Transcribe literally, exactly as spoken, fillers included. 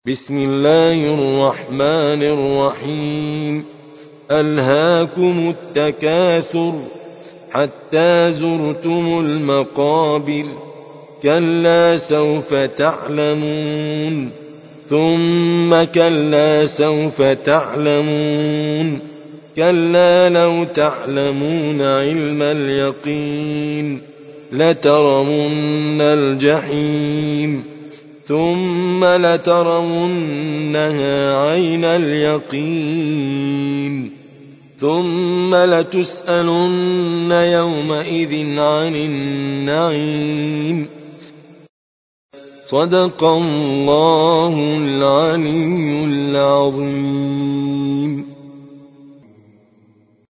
بسم الله الرحمن الرحيم ألهاكم التكاثر حتى زرتم المقابر كلا سوف تعلمون ثم كلا سوف تعلمون كلا لو تعلمون علم اليقين لترون الجحيم ثم لترونها عين اليقين ثم لتسألن يومئذ عن النعيم صدق الله العلي العظيم.